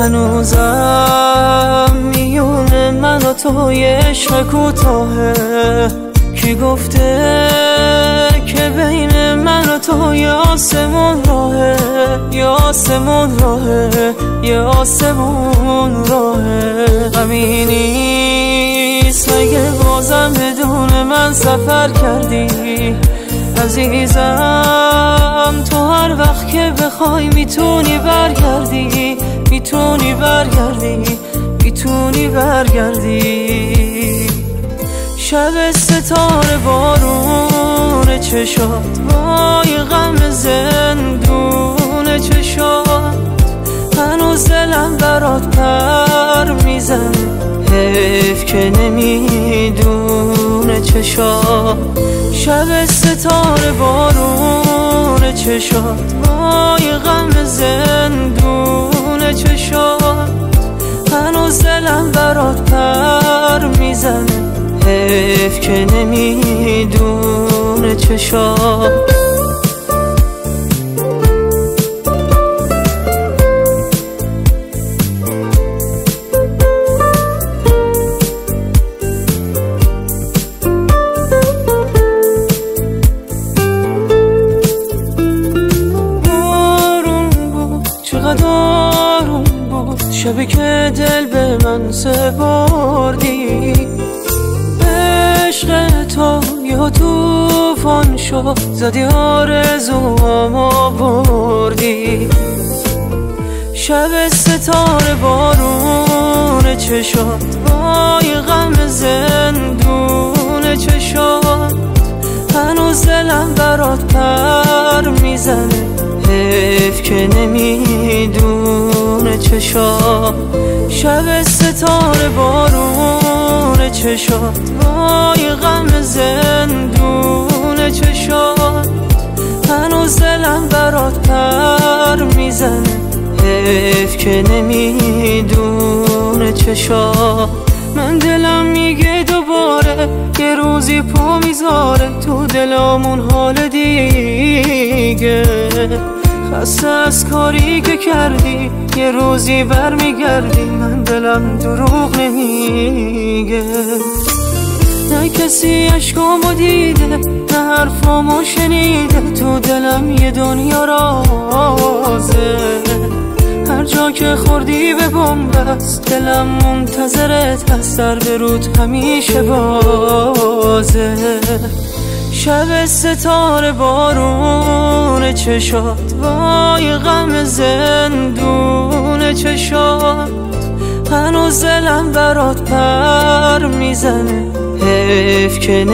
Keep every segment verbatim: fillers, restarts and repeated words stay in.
هنوزم میونه من و توی عشق کوتاهه. کی گفته که بین من و تو یه آسمون راهه، یه آسمون راهه، یه آسمون راهه. غمی نیست مگه بازم بدون من سفر کردی عزیزم؟ تو هر وقت که بخوای میتونی برگردی، میتونی برگردی، میتونی برگردی. شب ستاره بارون چشات، وای غم زندون چشات. هنوز دلم برات پر میزنه، حیف که نمیدونه چشات. شب ستاره بارون چشات، وای غم زندون چشات. هنوز دلم برات پر میزنه، حیف که نمیدونه چشات. آروم بود شبی که دل به من سپردی. عشق تو یا توفان شد، زدی آرزوامو بردی. شب ستاره بارون چشات، وای غم زندون چشات. هنوز دلم برات پر میزنه، حیف که نمیدونه چشات. شب ستاره بارون چشات، وای غم زندون چشات. هنوز دلم برات پر میزنه، حیف که نمیدونه چشات. من دلم میگه دوباره یه روزی پا میذاره تو دلمون حال دیگه. خسته از کاری که کردی، یه روزی برمیگردی. من دلم دروغ نمیگه، نه کسی عشقامو دیده، نه حرفامو شنیده. تو دلم یه دنیا رازه، هر جا که خوردی به بنبست. دلم منتظرت هست، در برود همیشه بازه. شب ستاره بارون چشات، وای غم زندون چشات. هنوز دلم برات پر میزنه، حیف که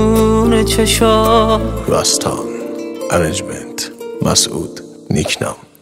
نمیدونه چشات. راستان، ارنجمنت، مسعود نیکنام.